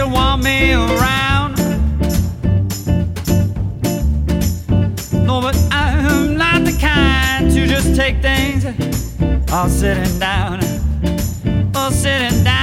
you want me around. No, but I'm not the kind to just take things all sitting down, all sitting down.